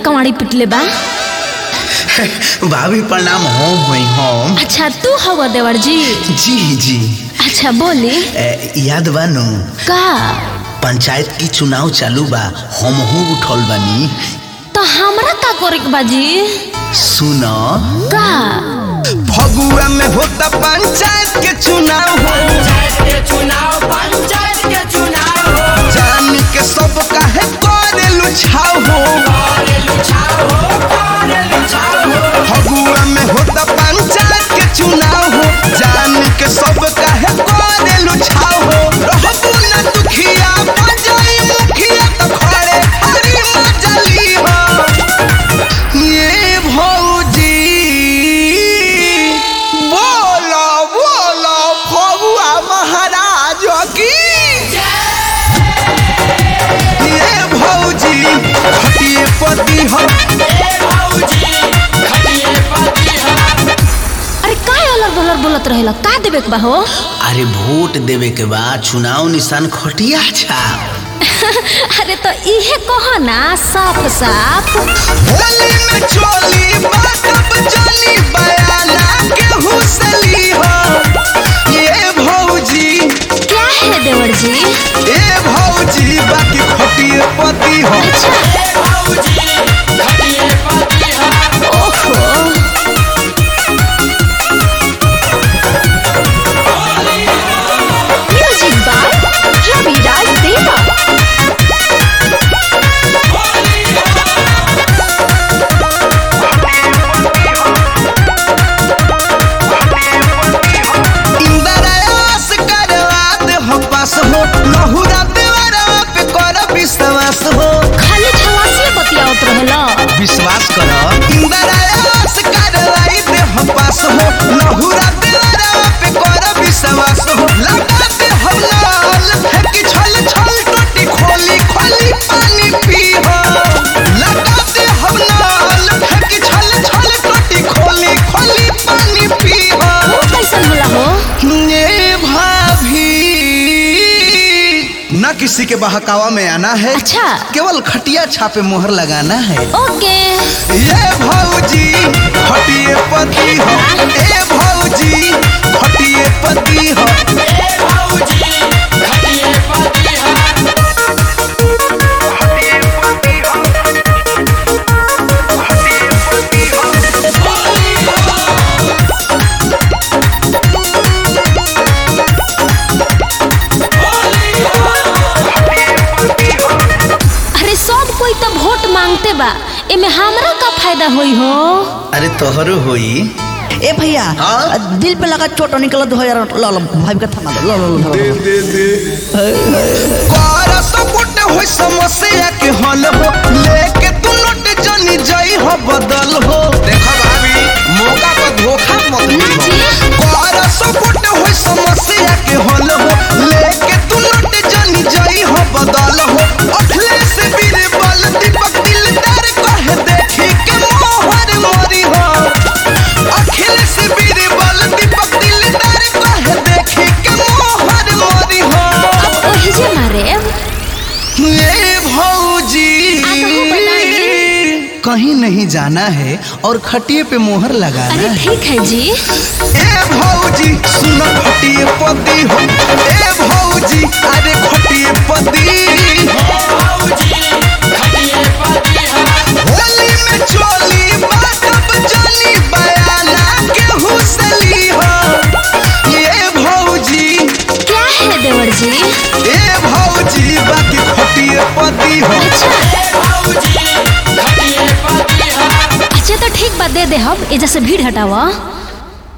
कमाड़ी पिटले बा? भाभी प्रणाम। हम अच्छा तू हवा देवर जी? जी जी। अच्छा बोली। याद बानू का पंचायत की चुनाव चालू बा, हम उठल बानी। तो हमरा का करे के बाजी? सुनो का फगुआ में होता पंचायत के चुनाव हो, जान के सब काहे करे लुछाव हो। फगुआ में होता पंचायत के चुनाव हो, जान के सब काहे करे लुछाव हो। रहबू ना दुखिया बजाई मुखिया तो खड़े हरी मजली हो। ये भौजी बोलो बोलो फगुआ महाराज की। ये भौजी खटिए पति हो। अरे का अलर बलर बोलत रहेला? का देबे के बा हो? अरे वोट देवे के बाद चुनाव निशान खटिया छाप। अरे तो इहे कहो ना साफ साफ। होली में चोली बातब जानी बयाना के हुसली हो। ये भौजी क्या है देवर जी? ए भौजी बाकी खटिए पति हो। ओहो म्यूजिक बाय रविराज देवा। इंद्रयास करवा दे हो पास हो, लहुरा देवरा पे कर विश्वास हो। खाली छवासी बतियावत रहला। विश्वास करो इंद्रयास करवाई दे हो पास हो, लहुरा देवरा पे कर विश्वास हो। लगा दे हम लाल फेंकी छल छल टोटी खोली खोली पानी पी हो। लगा दे हम लाल फेंकी छल छल टोटी खोली खोली पानी पी हो। वो कैसन होला हो? ये भाभी न किसी के बहकावा में आना है, अच्छा केवल खटिया छापे मोहर लगाना है। ओके ये भौजी खटिए पति हो। ए भौजी खटिए पति हो। अरे सब कोई तो वोट मांगते बा, एमे हमरा का फायदा होई हो? अरे तोहरो होई। ए भैया हाँ? दिल पे लगा चोट निकल दो यार। लो भाई का थमा दो। लो कर सपोर्ट होई समस्या के हल हो, लेके तू नोट जनी जाई हो बदल हो। देखो भाभी मौका पर धोखा मत ना दीहो। जी। कर सपोर्ट होई समस्या के हल हो, लेके तू नोट जनी जाई हो बदल हो। अखिलेश बीरबल दीपक दिलदार कहे देखी के मोहर मोरी हो। अखिलेश बीरबल दीपक दिलदार कहे देखी के मोहर मोरी हो। अब ओही जे मारे। ये भौजी आगहु बताइए। कहीं नहीं जाना है और खटिए पे मोहर लगाना अरे है। ठीक है जी। ए भौजी सुनो खटिए पति हो। ए भौजी अरे खटिए पति। होली में चोली बातब जानी बयाना के हुसली हो। ये भौजी क्या है देवर जी? ए भौजी बाकी खटिए पति हो। अच्छा तो ठीक बा, दे दे हम एजा से भीड़ हटावा।